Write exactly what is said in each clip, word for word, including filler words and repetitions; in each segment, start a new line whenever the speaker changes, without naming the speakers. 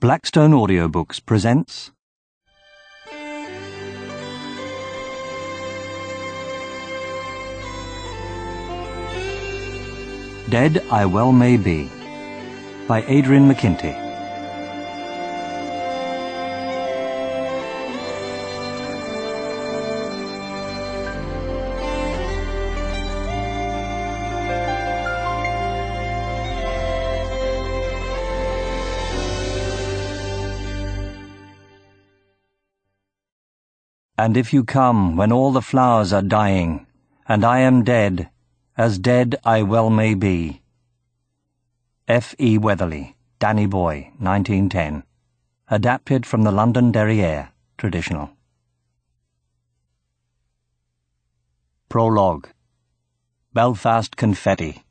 Blackstone Audiobooks presents Dead I Well May Be by Adrian McKinty. And if you come when all the flowers are dying, and I am dead, as dead I well may be. F. E. Weatherly, Danny Boy, nineteen ten. Adapted from the London Derriere, traditional. Prologue. Belfast Confetti.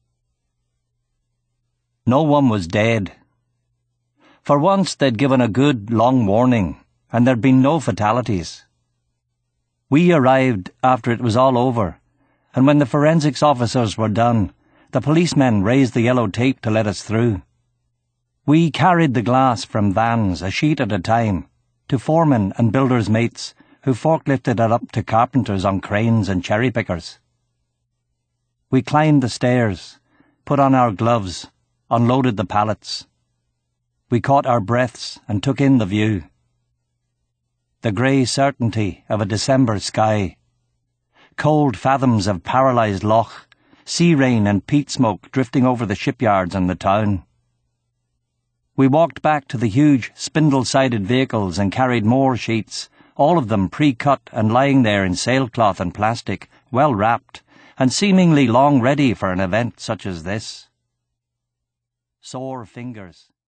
No one was dead. For once they'd given a good, long warning, and there'd been no fatalities. We arrived after it was all over, and when the forensics officers were done, the policemen raised the yellow tape to let us through. We carried the glass from vans, a sheet at a time, to foremen and builders' mates who forklifted it up to carpenters on cranes and cherry pickers. We climbed the stairs, put on our gloves, unloaded the pallets. We caught our breaths and took in the view. The grey certainty of a December sky, cold fathoms of paralysed loch, sea rain and peat smoke drifting over the shipyards and the town. We walked back to the huge spindle-sided vehicles and carried more sheets, all of them pre-cut and lying there in sailcloth and plastic, well wrapped, and seemingly long ready for an event such as this. Sore fingers,